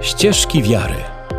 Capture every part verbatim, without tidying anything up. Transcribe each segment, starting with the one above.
Ścieżki wiary.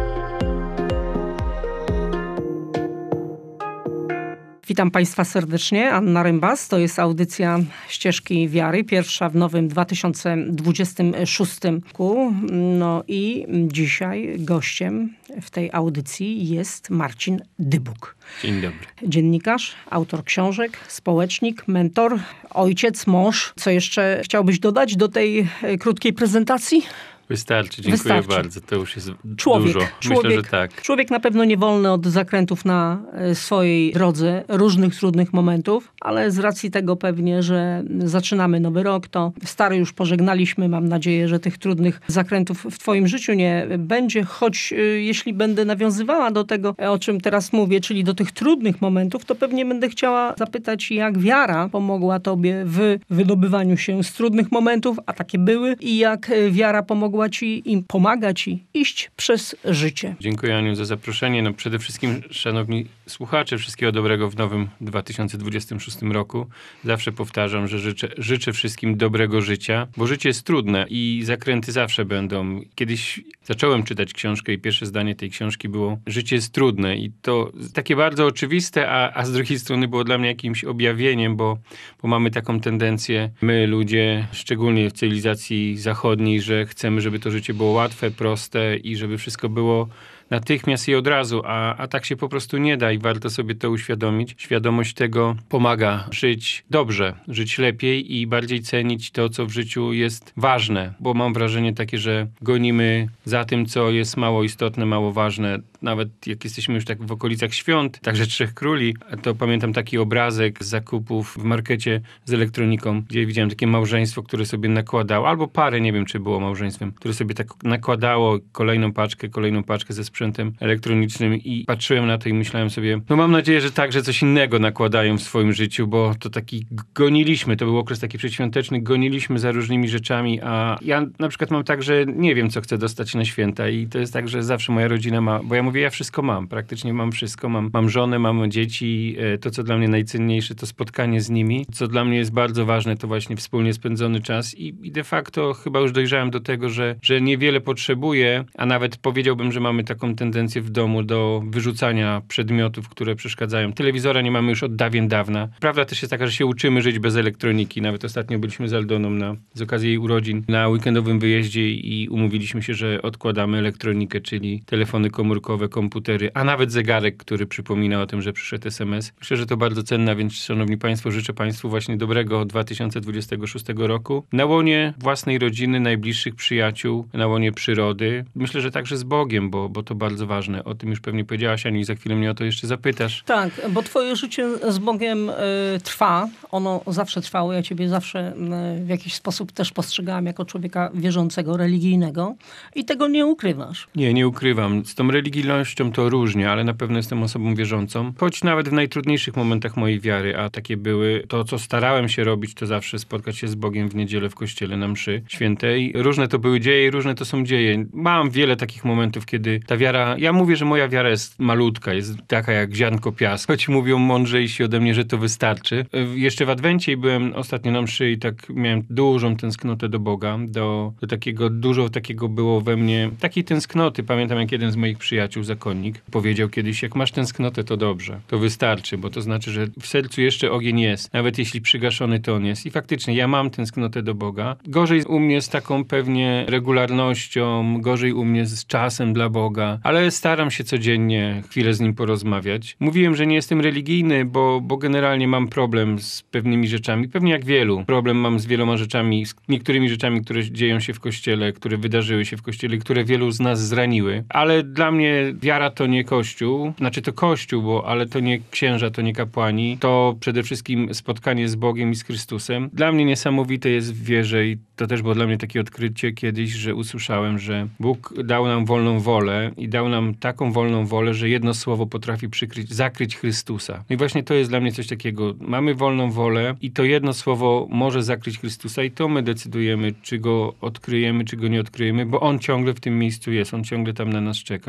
Witam Państwa serdecznie. Anna Rembas. To jest audycja Ścieżki Wiary, pierwsza w nowym dwa tysiące dwudziestym szóstym roku. No i dzisiaj gościem w tej audycji jest Marcin Dybuk. Dzień dobry. Dziennikarz, autor książek, społecznik, mentor, ojciec, mąż. Co jeszcze chciałbyś dodać do tej krótkiej prezentacji? Wystarczy, dziękuję Wystarczy. bardzo. To już jest Człowiek, dużo. człowiek, Myślę, że tak. Człowiek na pewno nie wolny od zakrętów na swojej drodze, różnych trudnych momentów, ale z racji tego pewnie, że zaczynamy nowy rok, to stary już pożegnaliśmy. Mam nadzieję, że tych trudnych zakrętów w twoim życiu nie będzie, choć y, jeśli będę nawiązywała do tego, o czym teraz mówię, czyli do tych trudnych momentów, to pewnie będę chciała zapytać, jak wiara pomogła tobie w wydobywaniu się z trudnych momentów, a takie były, i jak wiara pomogła ci i pomaga ci iść przez życie. Dziękuję, Aniu, za zaproszenie. No przede wszystkim, szanowni słuchacze, wszystkiego dobrego w nowym dwa tysiące dwudziestym szóstym roku. Zawsze powtarzam, że życzę, życzę wszystkim dobrego życia, bo życie jest trudne i zakręty zawsze będą. Kiedyś zacząłem czytać książkę i pierwsze zdanie tej książki było: życie jest trudne, i to takie bardzo oczywiste, a, a z drugiej strony było dla mnie jakimś objawieniem, bo, bo mamy taką tendencję, my ludzie, szczególnie w cywilizacji zachodniej, że chcemy, żeby to życie było łatwe, proste i żeby wszystko było natychmiast i od razu, a, a tak się po prostu nie da i warto sobie to uświadomić. Świadomość tego pomaga żyć dobrze, żyć lepiej i bardziej cenić to, co w życiu jest ważne, bo mam wrażenie takie, że gonimy za tym, co jest mało istotne, mało ważne. Nawet jak jesteśmy już tak w okolicach świąt, także Trzech Króli, to pamiętam taki obrazek z zakupów w markecie z elektroniką, gdzie widziałem takie małżeństwo, które sobie nakładało, albo parę, nie wiem, czy było małżeństwem, które sobie tak nakładało kolejną paczkę, kolejną paczkę ze sprzętem elektronicznym i patrzyłem na to i myślałem sobie, no mam nadzieję, że także coś innego nakładają w swoim życiu, bo to taki goniliśmy, to był okres taki przedświąteczny, goniliśmy za różnymi rzeczami, a ja na przykład mam tak, że nie wiem, co chcę dostać na święta i to jest tak, że zawsze moja rodzina ma, bo ja mówię, ja wszystko mam, praktycznie mam wszystko, mam, mam żonę, mam dzieci, to, co dla mnie najcenniejsze, to spotkanie z nimi, co dla mnie jest bardzo ważne, to właśnie wspólnie spędzony czas i, i de facto chyba już dojrzałem do tego, że, że niewiele potrzebuję, a nawet powiedziałbym, że mamy taką tendencję w domu do wyrzucania przedmiotów, które przeszkadzają. Telewizora nie mamy już od dawien dawna. Prawda też jest taka, że się uczymy żyć bez elektroniki. Nawet ostatnio byliśmy z Aldoną na, z okazji jej urodzin na weekendowym wyjeździe i umówiliśmy się, że odkładamy elektronikę, czyli telefony komórkowe, komputery, a nawet zegarek, który przypomina o tym, że przyszedł es em es. Myślę, że to bardzo cenne, więc szanowni państwo, życzę państwu właśnie dobrego dwa tysiące dwudziestego szóstego roku. Na łonie własnej rodziny, najbliższych przyjaciół, na łonie przyrody. Myślę, że także z Bogiem, bo, bo to bardzo ważne. O tym już pewnie powiedziałaś, Aniu, i za chwilę mnie o to jeszcze zapytasz. Tak, bo twoje życie z Bogiem y, trwa. Ono zawsze trwało. Ja ciebie zawsze y, w jakiś sposób też postrzegałam jako człowieka wierzącego, religijnego i tego nie ukrywasz. Nie, nie ukrywam. Z tą religijnością to różnie, ale na pewno jestem osobą wierzącą. Choć nawet w najtrudniejszych momentach mojej wiary, a takie były, to co starałem się robić, to zawsze spotkać się z Bogiem w niedzielę w kościele na mszy świętej. Różne to były dzieje i różne to są dzieje. Mam wiele takich momentów, kiedy ta wiara, ja mówię, że moja wiara jest malutka, jest taka jak ziarnko piasku, choć mówią mądrzejsi ode mnie, że to wystarczy. Jeszcze w Adwencie byłem ostatnio na mszy i tak miałem dużą tęsknotę do Boga, do, do takiego, dużo takiego było we mnie, takiej tęsknoty. Pamiętam, jak jeden z moich przyjaciół, zakonnik, powiedział kiedyś, jak masz tęsknotę, to dobrze, to wystarczy, bo to znaczy, że w sercu jeszcze ogień jest, nawet jeśli przygaszony to on jest. I faktycznie, ja mam tęsknotę do Boga. Gorzej u mnie z taką pewnie regularnością, gorzej u mnie z czasem dla Boga, ale staram się codziennie chwilę z nim porozmawiać. Mówiłem, że nie jestem religijny, bo, bo generalnie mam problem z pewnymi rzeczami. Pewnie jak wielu. Problem mam z wieloma rzeczami, z niektórymi rzeczami, które dzieją się w Kościele, które wydarzyły się w Kościele, które wielu z nas zraniły. Ale dla mnie wiara to nie Kościół. Znaczy to Kościół, bo, ale to nie księża, to nie kapłani. To przede wszystkim spotkanie z Bogiem i z Chrystusem. Dla mnie niesamowite jest w wierze i to też było dla mnie takie odkrycie kiedyś, że usłyszałem, że Bóg dał nam wolną wolę i dał nam taką wolną wolę, że jedno słowo potrafi przykryć, zakryć Chrystusa. No i właśnie to jest dla mnie coś takiego. Mamy wolną wolę i to jedno słowo może zakryć Chrystusa i to my decydujemy, czy go odkryjemy, czy go nie odkryjemy, bo On ciągle w tym miejscu jest. On ciągle tam na nas czeka. Dla mnie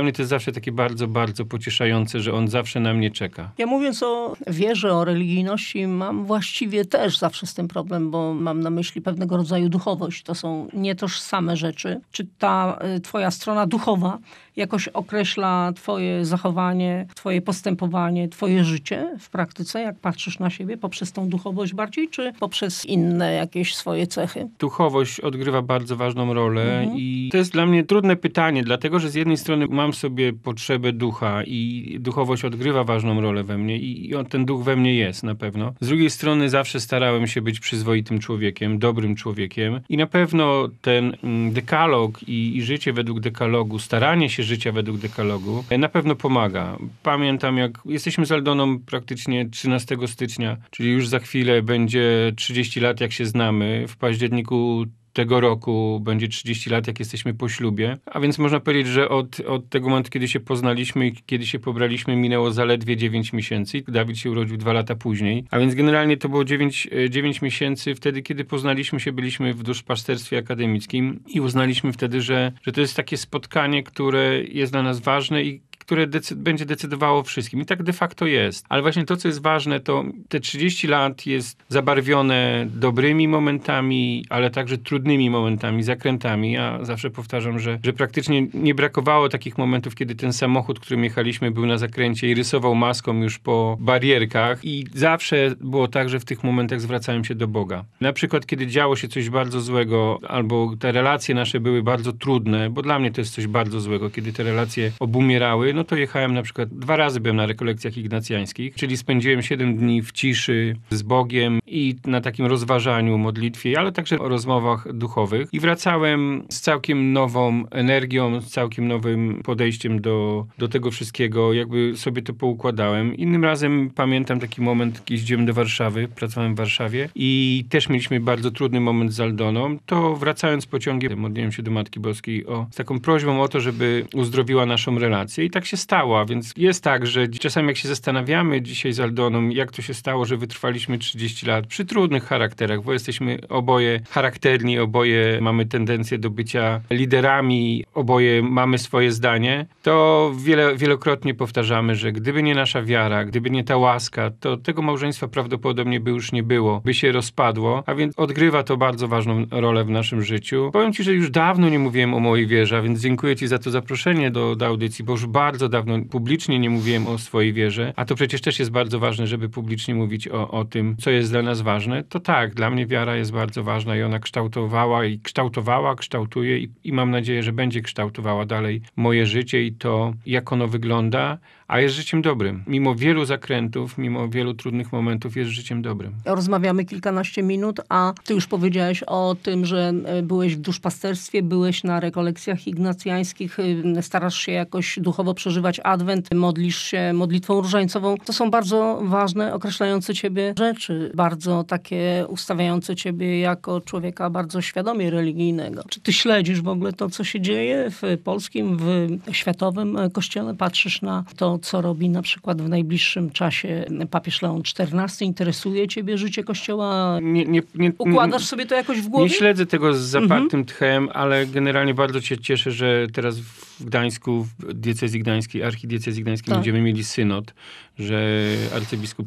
mnie to jest zawsze takie bardzo, bardzo pocieszające, że on zawsze na mnie czeka. Ja mówiąc o wierze, o religijności, mam właściwie też zawsze z tym problem, bo mam na myśli pewnego rodzaju duchowość. To są nietożsame rzeczy. Czy ta y, twoja strona duchowa jakoś określa twoje zachowanie, twoje postępowanie, twoje życie w praktyce, jak patrzysz na siebie poprzez tą duchowość bardziej, czy poprzez inne jakieś swoje cechy? Duchowość odgrywa bardzo ważną rolę Mhm. i to jest dla mnie trudne pytanie, dlatego że z jednej strony mam sobie potrzebę ducha i duchowość odgrywa ważną rolę we mnie i on, ten duch we mnie jest na pewno. Z drugiej strony zawsze starałem się być przyzwoitym człowiekiem, dobrym człowiekiem i na pewno ten mm, dekalog i, i życie według dekalogu, staranie się życia według dekalogu na pewno pomaga. Pamiętam, jak jesteśmy z Aldoną praktycznie trzynastego stycznia, czyli już za chwilę będzie trzydzieści lat, jak się znamy. W październiku tego roku będzie trzydzieści lat, jak jesteśmy po ślubie. A więc można powiedzieć, że od, od tego momentu, kiedy się poznaliśmy i kiedy się pobraliśmy, minęło zaledwie dziewięć miesięcy. Dawid się urodził dwa lata później. A więc generalnie to było dziewięć miesięcy. Wtedy, kiedy poznaliśmy się, byliśmy w duszpasterstwie akademickim i uznaliśmy wtedy, że, że to jest takie spotkanie, które jest dla nas ważne i które decy- będzie decydowało wszystkim. I tak de facto jest. Ale właśnie to, co jest ważne, to te trzydzieści lat jest zabarwione dobrymi momentami, ale także trudnymi momentami, zakrętami. Ja zawsze powtarzam, że, że praktycznie nie brakowało takich momentów, kiedy ten samochód, którym jechaliśmy, był na zakręcie i rysował maską już po barierkach. I zawsze było tak, że w tych momentach zwracałem się do Boga. Na przykład, kiedy działo się coś bardzo złego, albo te relacje nasze były bardzo trudne, bo dla mnie to jest coś bardzo złego, kiedy te relacje obumierały, no to jechałem na przykład, dwa razy byłem na rekolekcjach ignacjańskich, czyli spędziłem siedem dni w ciszy z Bogiem i na takim rozważaniu, modlitwie, ale także o rozmowach duchowych i wracałem z całkiem nową energią, z całkiem nowym podejściem do, do tego wszystkiego, jakby sobie to poukładałem. Innym razem pamiętam taki moment, kiedy jeździłem do Warszawy, pracowałem w Warszawie i też mieliśmy bardzo trudny moment z Aldoną, to wracając pociągiem modliłem się do Matki Boskiej o, z taką prośbą o to, żeby uzdrowiła naszą relację i tak się stało, a więc jest tak, że czasami jak się zastanawiamy dzisiaj z Aldoną, jak to się stało, że wytrwaliśmy trzydzieści lat przy trudnych charakterach, bo jesteśmy oboje charakterni, oboje mamy tendencję do bycia liderami, oboje mamy swoje zdanie, to wiele, wielokrotnie powtarzamy, że gdyby nie nasza wiara, gdyby nie ta łaska, to tego małżeństwa prawdopodobnie by już nie było, by się rozpadło, a więc odgrywa to bardzo ważną rolę w naszym życiu. Powiem ci, że już dawno nie mówiłem o mojej wierze, a więc dziękuję ci za to zaproszenie do, do audycji, bo już bardzo dawno publicznie nie mówiłem o swojej wierze, a to przecież też jest bardzo ważne, żeby publicznie mówić o, o tym, co jest dla nas ważne. To tak, dla mnie wiara jest bardzo ważna i ona kształtowała i kształtowała, kształtuje i, i mam nadzieję, że będzie kształtowała dalej moje życie i to, jak ono wygląda, a jest życiem dobrym. Mimo wielu zakrętów, mimo wielu trudnych momentów jest życiem dobrym. Rozmawiamy kilkanaście minut, a ty już powiedziałeś o tym, że byłeś w duszpasterstwie, byłeś na rekolekcjach ignacjańskich, starasz się jakoś duchowo przeżywać Adwent, modlisz się modlitwą różańcową. To są bardzo ważne, określające ciebie rzeczy, bardzo takie ustawiające ciebie jako człowieka bardzo świadomie religijnego. Czy ty śledzisz w ogóle to, co się dzieje w polskim, w światowym kościele? Patrzysz na to, co robi na przykład w najbliższym czasie papież Leon czternasty? Interesuje ciebie życie Kościoła? Nie, nie, nie, Układasz sobie to jakoś w głowie? Nie śledzę tego z zapartym Mhm. tchem, ale generalnie bardzo się cieszę, że teraz w Gdańsku, w diecezji gdańskiej, archidiecezji gdańskiej Tak. będziemy mieli synod, że arcybiskup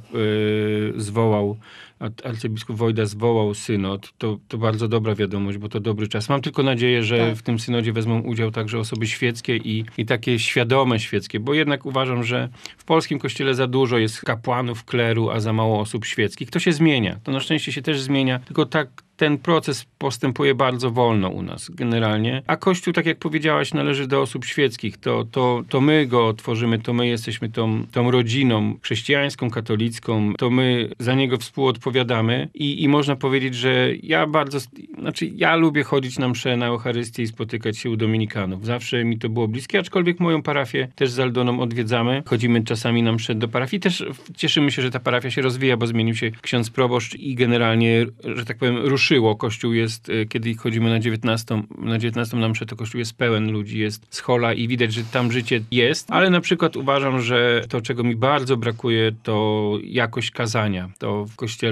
y, zwołał, arcybiskup Wojda zwołał synod. To, to bardzo dobra wiadomość, bo to dobry czas. Mam tylko nadzieję, że Tak. w tym synodzie wezmą udział także osoby świeckie i, i takie świadome świeckie, bo jednak uważam, że w polskim kościele za dużo jest kapłanów, kleru, a za mało osób świeckich. To się zmienia. To na szczęście się też zmienia, tylko tak ten proces postępuje bardzo wolno u nas generalnie. A Kościół, tak jak powiedziałaś, należy do osób świeckich. To, to, to my go tworzymy, to my jesteśmy tą, tą rodziną chrześcijańską, katolicką. To my za niego współodpowiadamy. I, I można powiedzieć, że ja bardzo... Znaczy, ja lubię chodzić na mszę, na Eucharystię i spotykać się u dominikanów. Zawsze mi to było bliskie, aczkolwiek moją parafię też z Aldoną odwiedzamy. Chodzimy czasami na mszę do parafii. Też cieszymy się, że ta parafia się rozwija, bo zmienił się ksiądz proboszcz i generalnie, że tak powiem, ruszyło. Kościół jest, kiedy chodzimy na dziewiętnastą, na dziewiętnastą na mszę, to Kościół jest pełen ludzi, jest schola i widać, że tam życie jest. Ale na przykład uważam, że to, czego mi bardzo brakuje, to jakość kazania. To w Kościele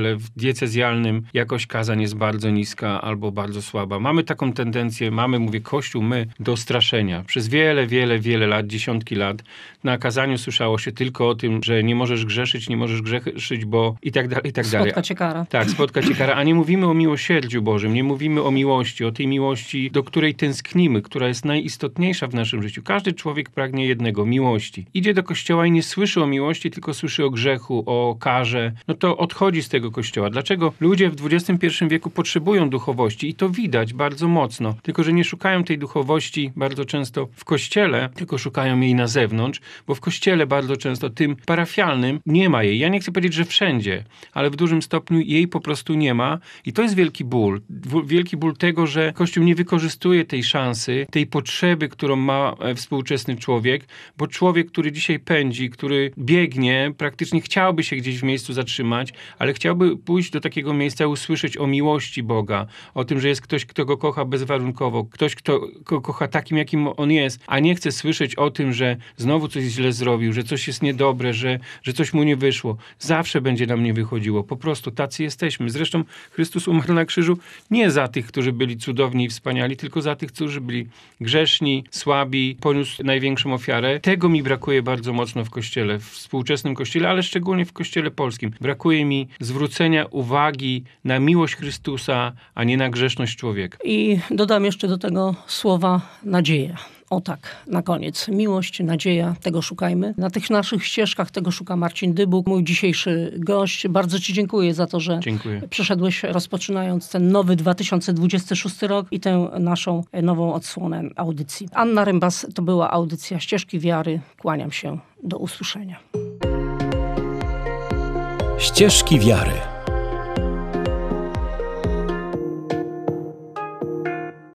kościele w diecezjalnym jakość kazań jest bardzo niska albo bardzo słaba. Mamy taką tendencję, mamy, mówię, Kościół, my, do straszenia. Przez wiele, wiele, wiele lat, dziesiątki lat na kazaniu słyszało się tylko o tym, że nie możesz grzeszyć, nie możesz grzeszyć, bo i tak dalej, i tak dalej. Spotka cię kara. Tak, spotka cię kara, a nie mówimy o miłosierdziu Bożym, nie mówimy o miłości, o tej miłości, do której tęsknimy, która jest najistotniejsza w naszym życiu. Każdy człowiek pragnie jednego, miłości. Idzie do kościoła i nie słyszy o miłości, tylko słyszy o grzechu, o karze. No to odchodzi z tego kościoła. Dlaczego ludzie w dwudziestym pierwszym wieku potrzebują duchowości? I to widać bardzo mocno. Tylko że nie szukają tej duchowości bardzo często w kościele, tylko szukają jej na zewnątrz, bo w kościele bardzo często, tym parafialnym, nie ma jej. Ja nie chcę powiedzieć, że wszędzie, ale w dużym stopniu jej po prostu nie ma. I to jest wielki ból. Wielki ból tego, że Kościół nie wykorzystuje tej szansy, tej potrzeby, którą ma współczesny człowiek, bo człowiek, który dzisiaj pędzi, który biegnie, praktycznie chciałby się gdzieś w miejscu zatrzymać, ale chciałby pójść do takiego miejsca, usłyszeć o miłości Boga, o tym, że jest ktoś, kto go kocha bezwarunkowo, ktoś, kto go kocha takim, jakim on jest, a nie chce słyszeć o tym, że znowu coś źle zrobił, że coś jest niedobre, że, że coś mu nie wyszło. Zawsze będzie nam nie wychodziło. Po prostu tacy jesteśmy. Zresztą Chrystus umarł na krzyżu nie za tych, którzy byli cudowni i wspaniali, tylko za tych, którzy byli grzeszni, słabi, poniósł największą ofiarę. Tego mi brakuje bardzo mocno w Kościele, w współczesnym Kościele, ale szczególnie w Kościele polskim. Brakuje mi zwrócenia uwagi na miłość Chrystusa, a nie na grzeszność człowieka. I dodam jeszcze do tego słowa nadzieja. O tak, na koniec. Miłość, nadzieja, tego szukajmy. Na tych naszych ścieżkach tego szuka Marcin Dybuk, mój dzisiejszy gość. Bardzo ci dziękuję za to, że Dziękuję. przyszedłeś rozpoczynając ten nowy dwa tysiące dwudziesty szósty rok i tę naszą nową odsłonę audycji. Anna Rembas, to była audycja Ścieżki Wiary. Kłaniam się. Do usłyszenia. Ścieżki Wiary.